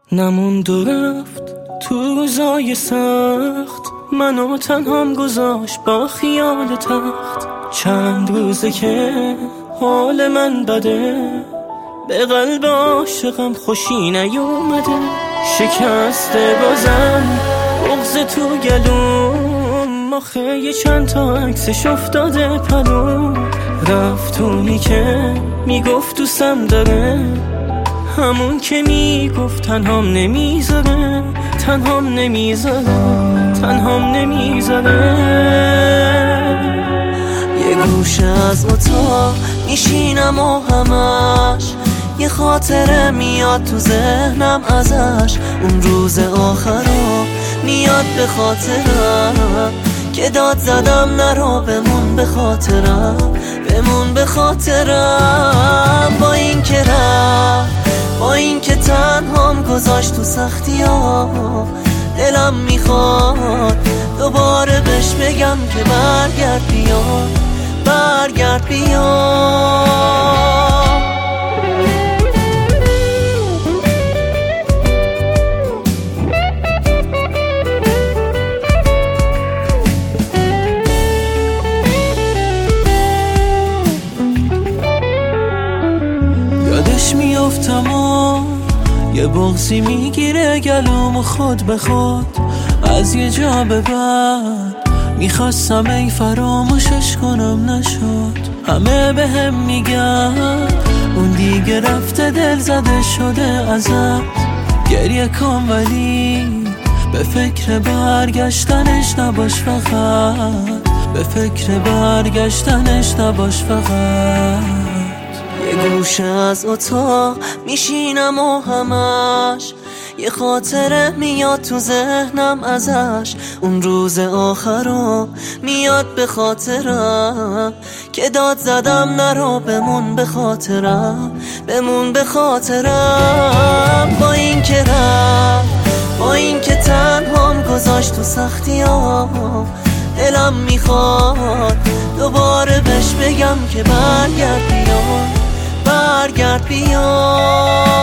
نموند و رفت تو روزای سخت، منو تنهام گذاشت با خیال تخت. چند روزه که حال من بده، به قلب عاشقم خوشی نیومده. شکسته بازم بغض تو گلوم، آخه یه چند تا عکسش افتاده پلوم. رفتونی که میگفت دوستم داره، همون که میگفت تنهام نمیذاره، تنهام نمیذاره، تنهام نمیذاره. یه گوشه از اتاق میشینم و همش یه خاطره میاد تو ذهنم ازش. اون روز آخرا میاد به خاطرم که داد زدم نرو، بمون به خاطرم، بمون به خاطرم. با این که رفت، با این که تنهام گذاشت تو سختی ها، دلم میخواد دوباره بهش بگم که برگرد بیا، برگرد بیا. یادش میافتم و یه بغضی میگیره گلوم خود به خود. از یه جا به بعد میخواستم ای فراموشش کنم نشد. همه به هم میگن اون دیگه رفته، دل زده شده ازت. گریه کن ولی به فکر برگشتنش نباش فقط، به فکر برگشتنش نباش فقط. یه گوشه از اتاق میشینم و همش یه خاطره میاد تو ذهنم ازش. اون روز آخرا میاد به خاطرم که داد زدم نرو، بمون به خاطرم، بمون به خاطرم. با این که رفت، با این که تنهام گذاشت تو سختی ها، دلم میخواد دوباره بهش بگم که برگرد بیا، برگرد بیا.